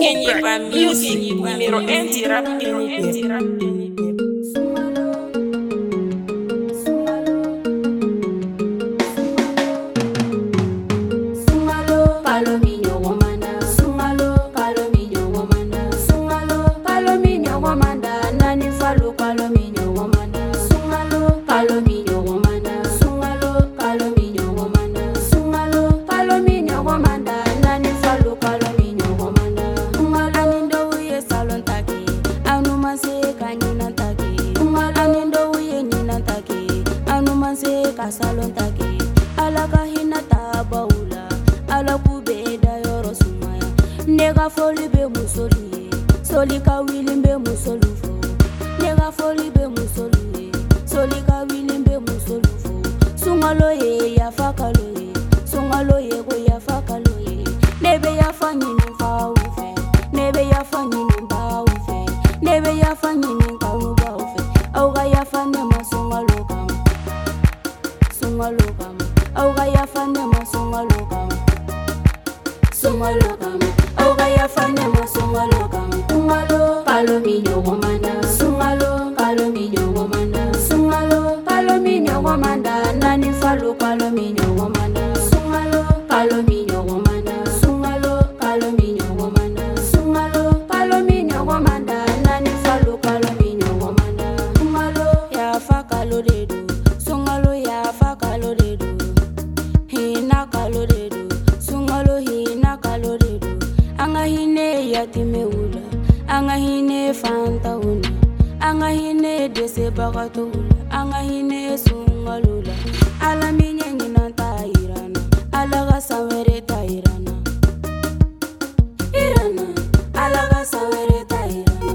Kenyepa Music, numéro 1 du rap. Salon taki ala ka hinata baula ala kubeda yoro sumaya nega foli be musoli soli ka wili be musolufo nega foli be musoli soli ka wili be musolufo sungalo ye ya fakalo ye sungalo ye go ya fakalo ye nebe ya fanyini faufe nebe ya fanyini baufe nebe ya fanyini kaunu baufe au ga ya fanyama sungalo Sungalokam, auga ya fanema sungalokam, sungalokam, auga ya fanema sungalokam. Sungalo, palominyo womanda, sungalo, palominyo womanda, sungalo, palominyo womanda, nani falo palominyo womanda, sungalo, palominyo womanda, sungalo, palominyo womanda, sungalo, palominyo womanda, nani falo palominyo womanda. Sungalo ya fakalo dedo. Sungalo ya fakalo dedo, hina kalo dedo. Sungalo hina kalo dedo. Anga hine yatimeula, anga hine fantauna, anga hine dese bagatula, anga hine sungalula. Ala minye ninanta irana, ala gasawere ta irana, irana, ala gasawere ta irana.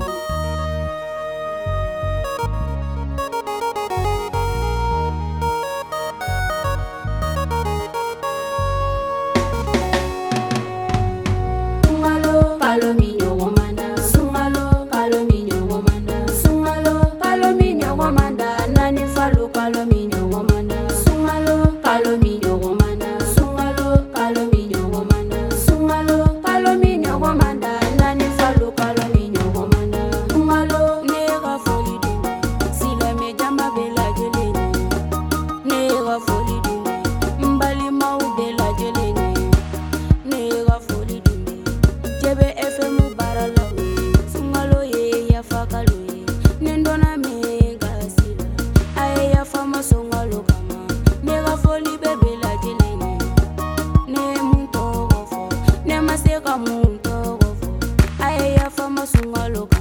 Palominyo womanda, sungalo, palominyo womanda, sungalo, palominyo womanda, nani falo palominyo womanda, sungalo, palominyo womanda, sungalo, palominyo womanda, sungalo, palominyo womanda, nani falo palominyo womanda, sungalo, nega foli dume, sila me jama bela jelene, nega foli dume, mbali mau bela jelene, nega foli dume, jebe FM baralawe, sungalo ye ya fakalo ye, nendona mega sila, aye ya fama sungalo kama, nega foli bebe la jelene, ne munto gofo, ne maseka munto gofo, aye ya fama sungalo kama.